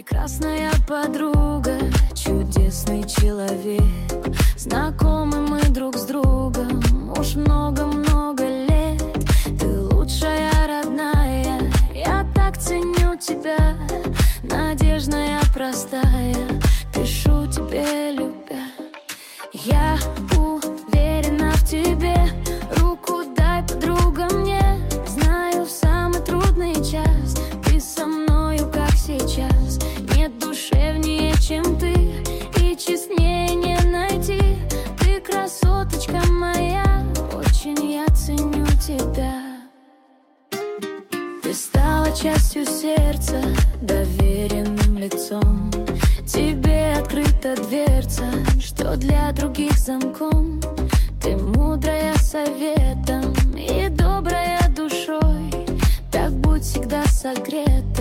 Прекрасная подруга, чудесный человек. Знакомы мы друг с другом уж много-много лет. Ты лучшая, родная, я так ценю тебя. Надежная, простая, пишу тебе, любя. Я уверена в тебе, руку дай, подруга, мне. Знаю, в самый трудный час ты со мною, как сейчас. Нет душевнее, чем ты, и честнее не найти. Ты красоточка моя, очень я ценю тебя. Ты стала частью сердца, доверенным лицом. Тебе открыта дверца, что для других замком. Ты мудрая советом и добрая душой. Так будь всегда согрета.